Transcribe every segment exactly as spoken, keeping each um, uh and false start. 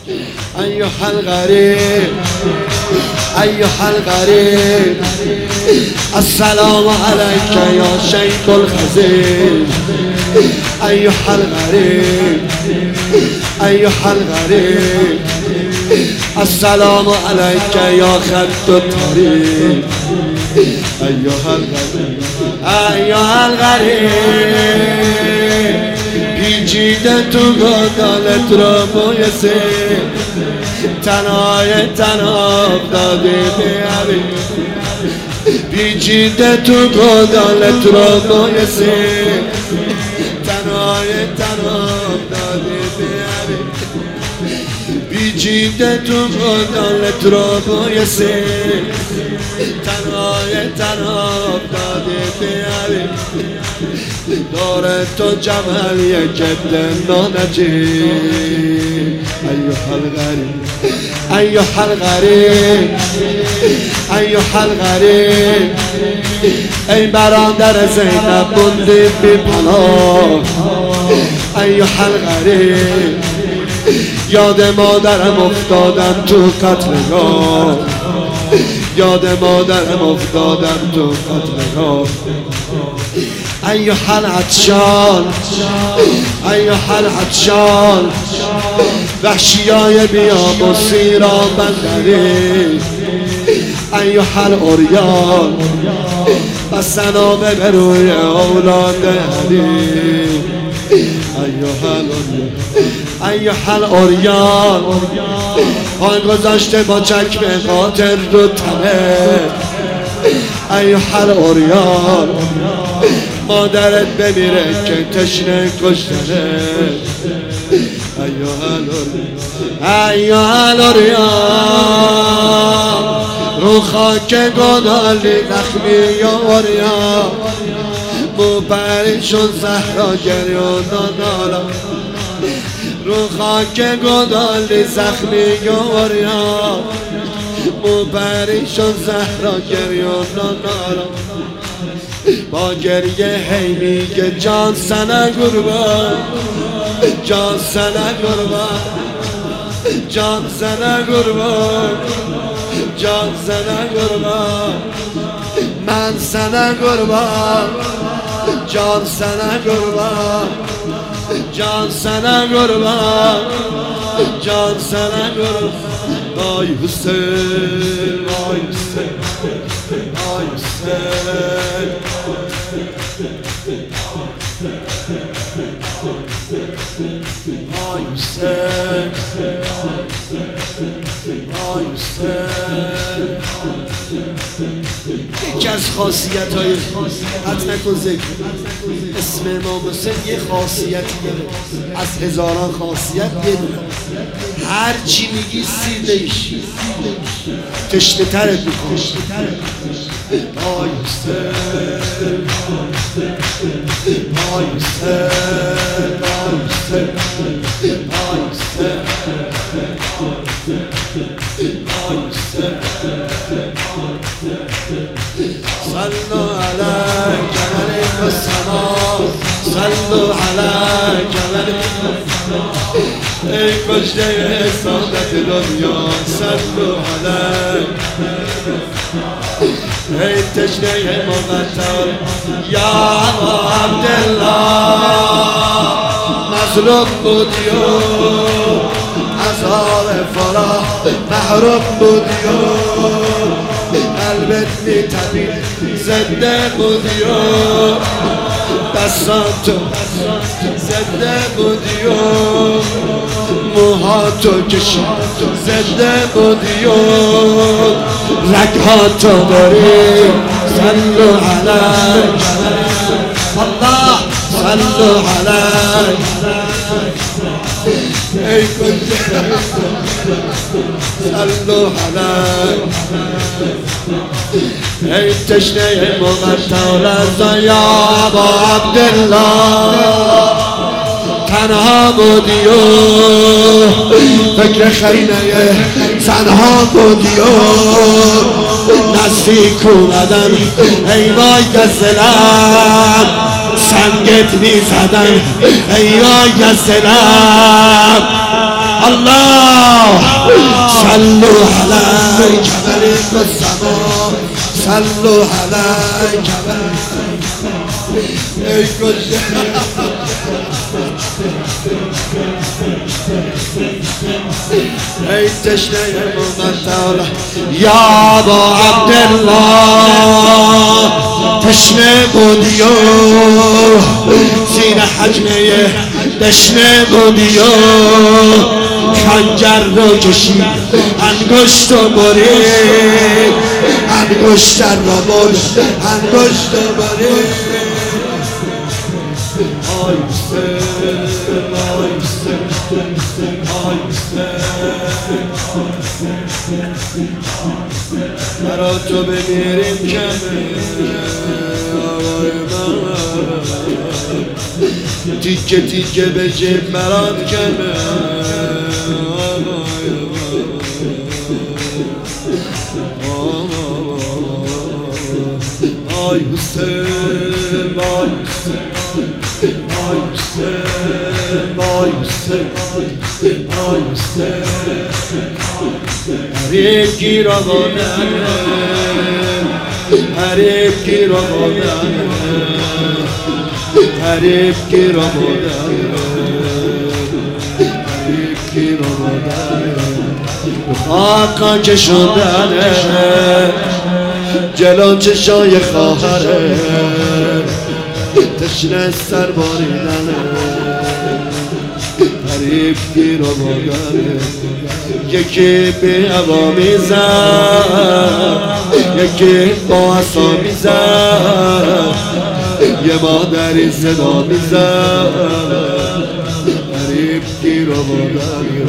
أيها الغريب أيها الغريب السلام عليك يا شيخ الخزين. أيها الغريب أيها الغريب السلام عليك يا خط الطريق. أيها الغريب أيها الغريب پیچیده تو گدالت را بایسته تنهای تنها افتاده بیاری پیچیده تو گدالت را بایسته تنهای تنها افتاده بیاری پیچیده تو گدالت را بایسته تنهای تنها افتاده بیاری دور تو جمال یک دنانجی. أيها الغريب أيها الغريب أيها الغريب ای برادر زینب بندی بی پناه. أيها الغريب یاد مادرم افتادم تو قتلگاه یاد مادرم افتادم تو قتلگاه. أيها العطشان أيها العطشان وحشیای بیابانی را بندری. أيها العریان بس نامه به روی اولاد علی. أيها العریان أيها العریان پای گذاشته با چکمه قاطر رو تنه. أيها العریان مادرت بمیره که تشنه کشتنه. أيها العریان أيها العریان رو خاک گدالی زخمی یا عریان مو پریشون زهرا گریون دادا رو خاک گدالی زخمی یا عریان مو پریشون زهرا گریون دادا با گریه هی میگه جان سنه قربان جان سنه قربان جان سنه قربان جان سنه قربان من سنه قربان جان سنه قربان جان سنه قربان جان سنه قربان. وای حسین وای حسین وای حسین وای حسین وای حسین. یکی از خاصیت های حتما کن ذکر اسم امام حسین یه خاصیت داره از هزاران خاصیت یه دونه هر چی میگی سیدش تشنه ترت میکنه. وای حسین وای حسین وای حسین وای حسین وای حسین. صلوا عليك ملك السماء صلوا عليك ملك السماء ای کشته سعادت دنیا صلوا عليك ای تشنه مقتل یا عبدالله مظلوم بودی و عذاب فرح محروم بودی و قلبت میتبید زنده بودی و دستاتو زنده بودی و موهاتو کشید زنده بودی و رگهاتو داری. صلو علیک الله صلو علیک ای کجا صلو علیک ای تشنه مقتل یا ابا عبدالله تنها بودی و فکر خینه تنها بودی و نزدیک اومدن ای وای گزلم سنگت میزدن ای وای گزلم الله صلوا عليك ملك السماء صلوا عليك ای کجا ای تشنه محمد تعالی یا ابا عبدالله تشنه بودی و زیر حجمه تشنه بودی و خنجر رو کشید انگشت رو برید انگشت رو برید انگشت رو برید آی حسین آی حسین آی حسین برا تو بمیریم کمه آقای من تیکه تیکه به جیب برات کمه آقای من آی حسین آی حسین آی حسین آی حسین آی حسین حریف گیر آوردنه حریف گیر آوردنه حریف گیر آوردنه حریف گیر آوردنه خاکا کشوندنه جلو چشای خواهره تشنه سر باریدنه حریف گیر آوردنه یکی به هوا میزد یکی با عصا میزد یه مادری صدا میزد حریف گیر آوردنه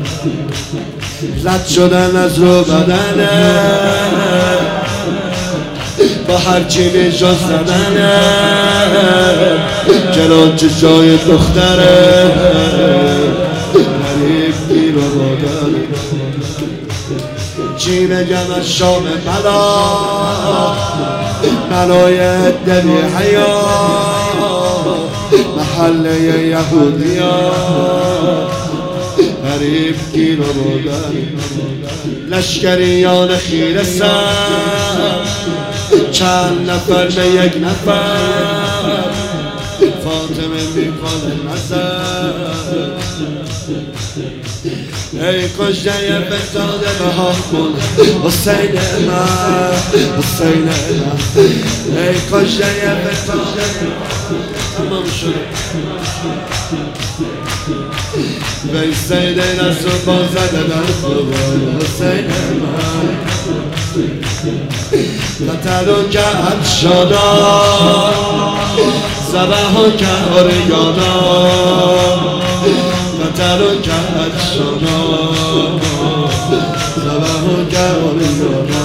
زد شدن از رو بدنه با هرچی نجات زدنه جلال چشای دختره حریف گیر آوردنه چی بگم از شام بلا بلای دلی حیا محله یهودیا حریف گیر آوردنه لشکریان خیره سر چند نفر به یک نفر فاطمه میکنه نظر ای کجده بگداد بهامون حسین من حسین من ای کجده بگداد تمام شده وی سید نصر بازده در خوبان حسین من قتلو کرد شادا زبهو کرد یادا قتلو کرد شادا زبهو کرد یادا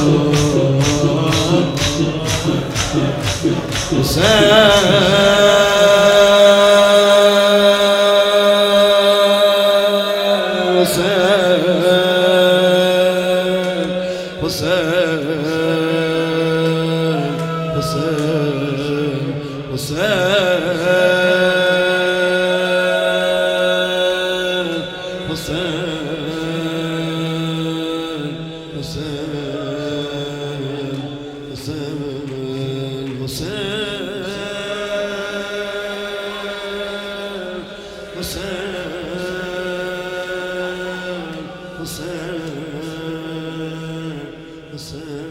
Hussein, Hussein, Hussein.